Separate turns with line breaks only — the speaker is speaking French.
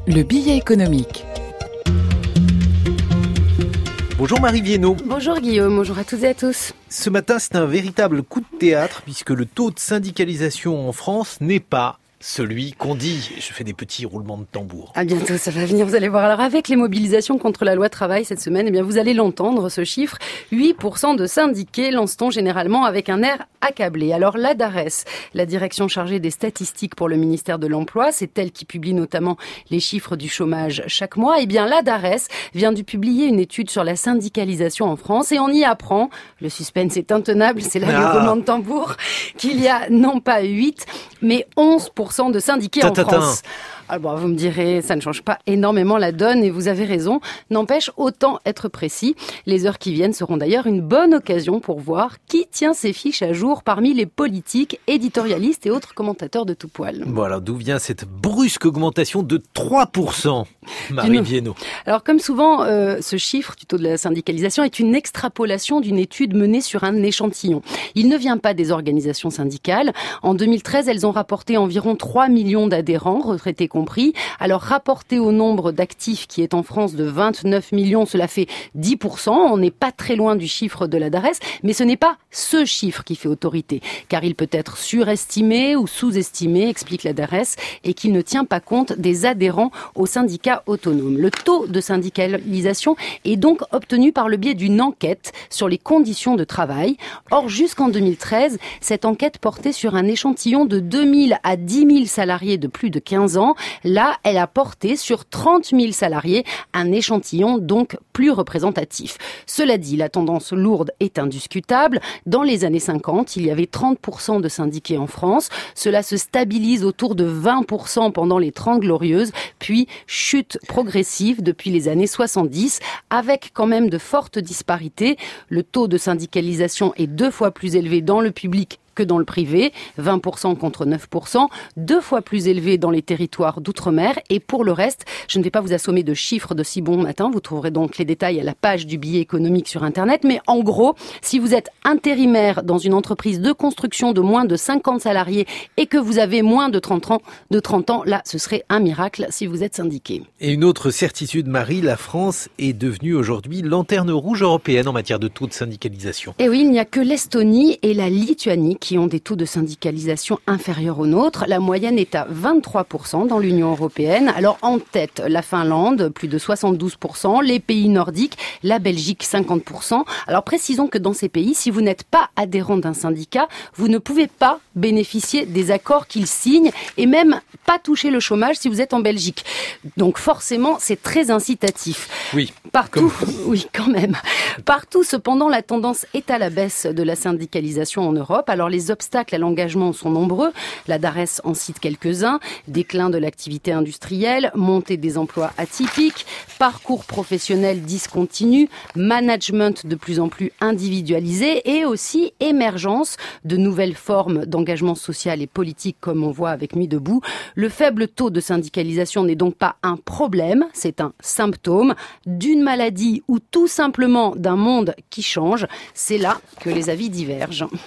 Le billet économique.
Bonjour Marie Viennot.
Bonjour Guillaume, bonjour à toutes et à tous.
Ce matin, c'est un véritable coup de théâtre puisque le taux de syndicalisation en France n'est pas celui qu'on dit. Je fais des petits roulements de tambour.
À bientôt, ça va venir, vous allez voir. Alors avec les mobilisations contre la loi travail cette semaine, vous allez l'entendre, ce chiffre. 8% de syndiqués lance-t-on généralement avec un air accablé. Alors la DARES, la direction chargée des statistiques pour le ministère de l'Emploi, c'est elle qui publie notamment les chiffres du chômage chaque mois. La DARES vient de publier une étude sur la syndicalisation en France et on y apprend, le suspense est intenable, c'est là le roulement de tambour, qu'il y a non pas 8, mais 11% de syndiqués en France. Alors vous me direz, ça ne change pas énormément la donne et vous avez raison. N'empêche, autant être précis. Les heures qui viennent seront d'ailleurs une bonne occasion pour voir qui tient ses fiches à jour parmi les politiques, éditorialistes et autres commentateurs de tout poil.
Voilà, d'où vient cette brusque augmentation de 3%, Marie Viennot? Alors
comme souvent, ce chiffre du taux de la syndicalisation est une extrapolation d'une étude menée sur un échantillon. Il ne vient pas des organisations syndicales. En 2013, elles ont rapporté environ 3 millions d'adhérents, retraités compris. Alors, rapporté au nombre d'actifs qui est en France de 29 millions, cela fait 10%. On n'est pas très loin du chiffre de la DARES, mais ce n'est pas ce chiffre qui fait autorité, car il peut être surestimé ou sous-estimé, explique la DARES, et qu'il ne tient pas compte des adhérents aux syndicats autonomes. Le taux de syndicalisation est donc obtenu par le biais d'une enquête sur les conditions de travail. Or, jusqu'en 2013, cette enquête portait sur un échantillon de 2000 à 10 000 salariés de plus de 15 ans. Là, elle a porté sur 30 000 salariés, un échantillon donc plus représentatif. Cela dit, la tendance lourde est indiscutable. Dans les années 50, il y avait 30% de syndiqués en France. Cela se stabilise autour de 20% pendant les 30 glorieuses, puis chute progressive depuis les années 70, avec quand même de fortes disparités. Le taux de syndicalisation est 2 fois plus élevé dans le public que dans le privé, 20% contre 9%, 2 fois plus élevé dans les territoires d'outre-mer. Et pour le reste, je ne vais pas vous assommer de chiffres de si bon matin, vous trouverez donc les détails à la page du billet économique sur Internet. Mais en gros, si vous êtes intérimaire dans une entreprise de construction de moins de 50 salariés et que vous avez moins de 30 ans, là, ce serait un miracle si vous êtes syndiqué.
Et une autre certitude, Marie, la France est devenue aujourd'hui lanterne rouge européenne en matière de taux de syndicalisation.
Et oui, il n'y a que l'Estonie et la Lituanie qui ont des taux de syndicalisation inférieurs aux nôtres. La moyenne est à 23% dans l'Union européenne. Alors en tête, la Finlande, plus de 72%, les pays nordiques, la Belgique, 50%. Alors précisons que dans ces pays, si vous n'êtes pas adhérent d'un syndicat, vous ne pouvez pas bénéficier des accords qu'ils signent et même pas toucher le chômage si vous êtes en Belgique. Donc forcément, c'est très incitatif.
Oui.
Partout, oui, quand même. Partout, cependant, la tendance est à la baisse de la syndicalisation en Europe. Alors les obstacles à l'engagement sont nombreux. La DARES en cite quelques-uns. Déclin de l'activité industrielle, montée des emplois atypiques, parcours professionnel discontinu, management de plus en plus individualisé et aussi émergence de nouvelles formes d'engagement social et politique comme on voit avec Nuit debout. Le faible taux de syndicalisation n'est donc pas un problème, c'est un symptôme d'une maladie ou tout simplement d'un monde qui change. C'est là que les avis divergent.